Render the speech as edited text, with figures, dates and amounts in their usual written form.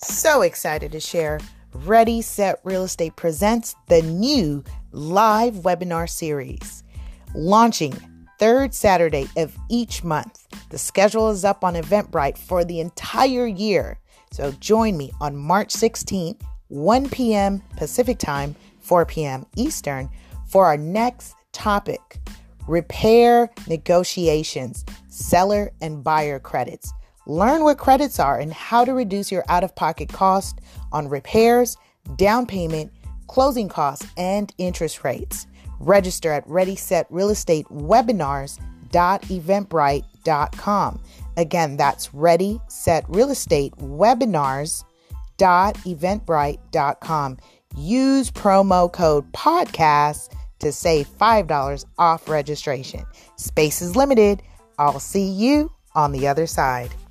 So excited to share Ready, Set, Real Estate presents the new live webinar series launching third Saturday of each month. The schedule is up on Eventbrite for the entire year. So join me on March 16th, 1 p.m. Pacific Time, 4 p.m. Eastern for our next topic, repair negotiations, seller and buyer credits. Learn what credits are and how to reduce your out-of-pocket cost on repairs, down payment, closing costs, and interest rates. Register at ReadySetRealEstateWebinars.eventbrite.com. Again, that's ReadySetRealEstateWebinars.eventbrite.com. Use promo code podcast to save $5 off registration. Space is limited. I'll see you on the other side.